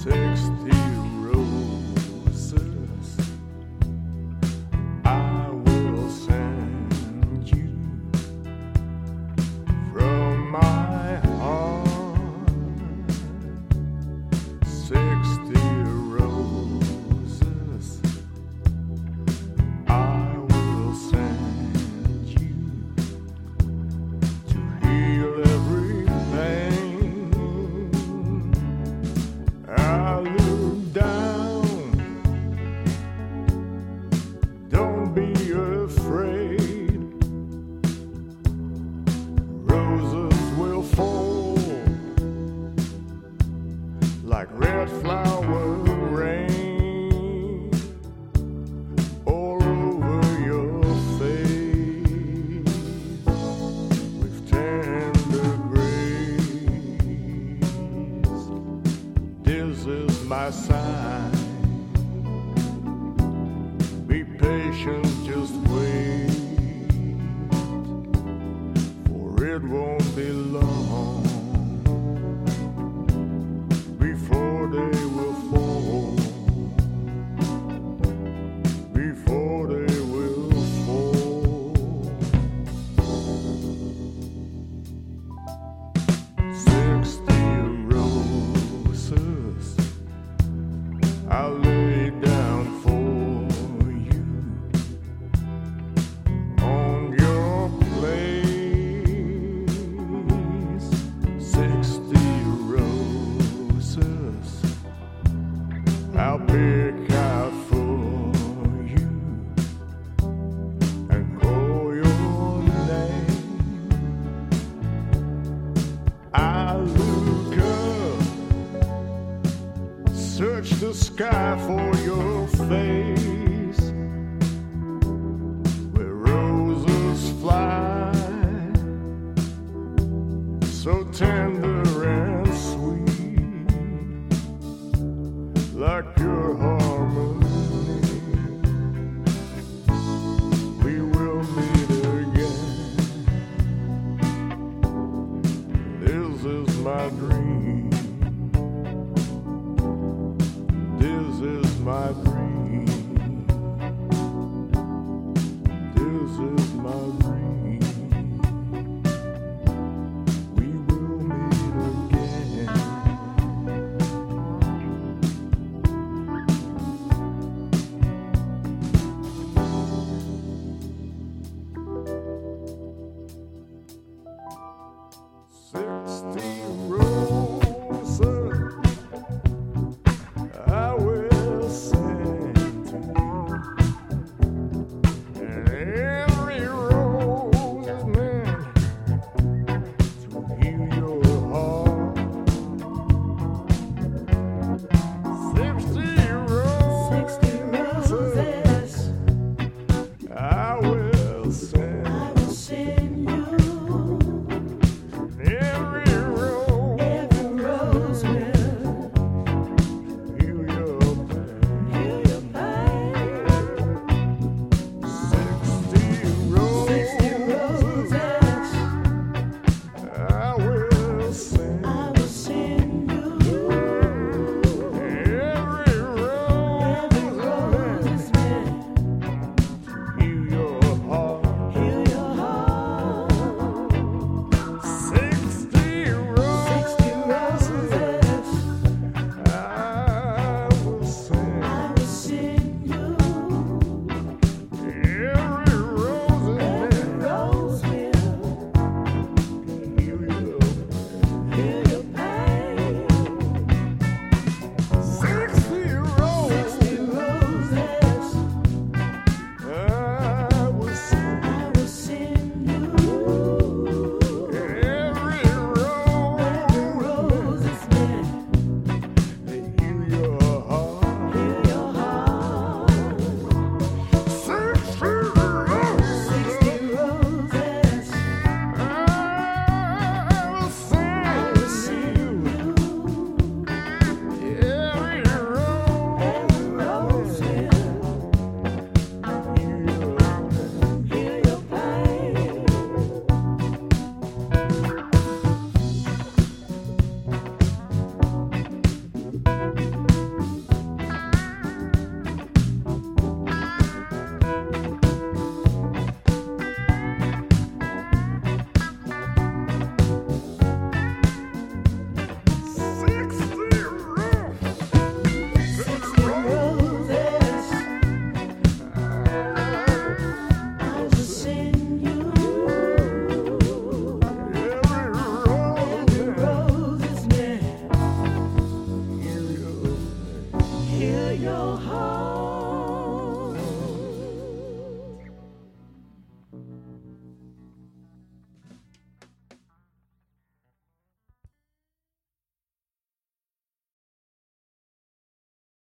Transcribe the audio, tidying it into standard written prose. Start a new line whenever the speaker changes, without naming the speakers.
60 roses I will send you from my heart. 60 roses I will send you to heal every pain. I look down, don't be afraid. Roses will fall like red flower rain all over your face with tender grace. This is my sign. Be patient, just wait, for it won't be long before they will fall, before they will fall. 60 roses I'll lay down for you on your place. 60 roses I'll pick out for you and call your name. I look up, search the sky for your face, where roses fly, so tender and sweet, like your harmony. We will meet again. This is my dream. This is my dream. This is my dream. We will meet again. Sixty roses I will send
your heart.